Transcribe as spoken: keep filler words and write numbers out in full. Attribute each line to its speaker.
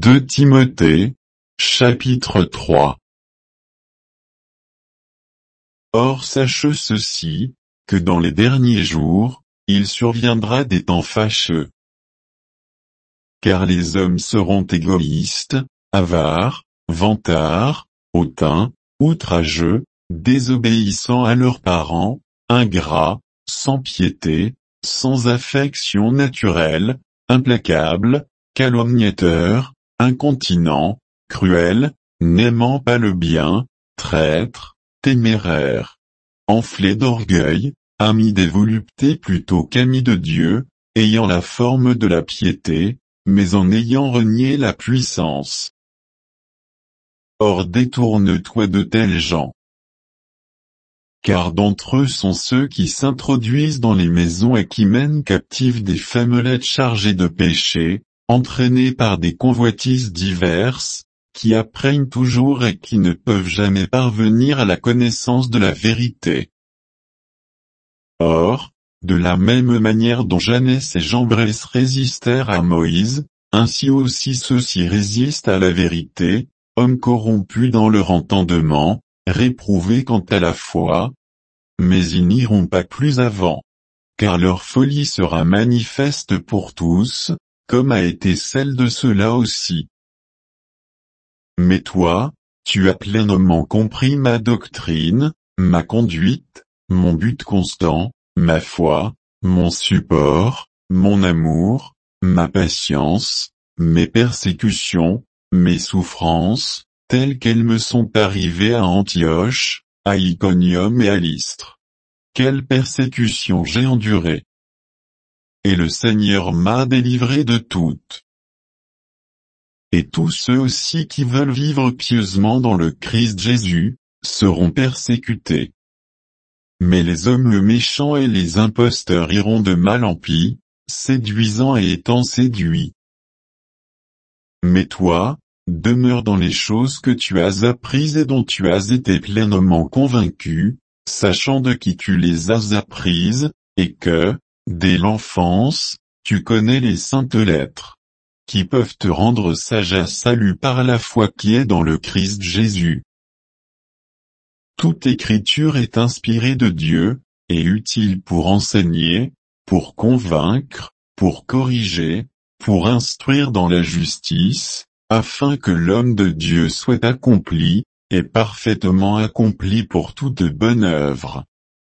Speaker 1: deux Timothée, chapitre trois. Or sache ceci, que dans les derniers jours, il surviendra des temps fâcheux. Car les hommes seront égoïstes, avares, vantards, hautains, outrageux, désobéissants à leurs parents, ingrats, sans piété, sans affection naturelle, implacables, calomniateurs, incontinents, cruels, n'aimant pas le bien, traîtres, téméraires, enflés d'orgueil, amis des voluptés plutôt qu'amis de Dieu, ayant la forme de la piété, mais en ayant renié la puissance. Or détourne-toi de tels gens. Car d'entre eux sont ceux qui s'introduisent dans les maisons et qui mènent captives des femmelettes chargées de péché, entraînées par des convoitises diverses, qui apprennent toujours et qui ne peuvent jamais parvenir à la connaissance de la vérité. Or, de la même manière dont Jannes et Jambres résistèrent à Moïse, ainsi aussi ceux-ci résistent à la vérité, hommes corrompus dans leur entendement, réprouvés quant à la foi, mais ils n'iront pas plus avant, car leur folie sera manifeste pour tous, comme a été celle de ceux-là aussi. Mais toi, tu as pleinement compris ma doctrine, ma conduite, mon but constant, ma foi, mon support, mon amour, ma patience, mes persécutions, mes souffrances, telles qu'elles me sont arrivées à Antioche, à Iconium et à Lystre. Quelle persécution j'ai endurée! Et le Seigneur m'a délivré de toutes. Et tous ceux aussi qui veulent vivre pieusement dans le Christ Jésus, seront persécutés. Mais les hommes méchants et les imposteurs iront de mal en pis, séduisant et étant séduits. Mais toi, demeure dans les choses que tu as apprises et dont tu as été pleinement convaincu, sachant de qui tu les as apprises, et que, dès l'enfance, tu connais les saintes lettres, qui peuvent te rendre sage à salut par la foi qui est dans le Christ Jésus. Toute écriture est inspirée de Dieu, et utile pour enseigner, pour convaincre, pour corriger, pour instruire dans la justice, afin que l'homme de Dieu soit accompli, et parfaitement accompli pour toute bonne œuvre.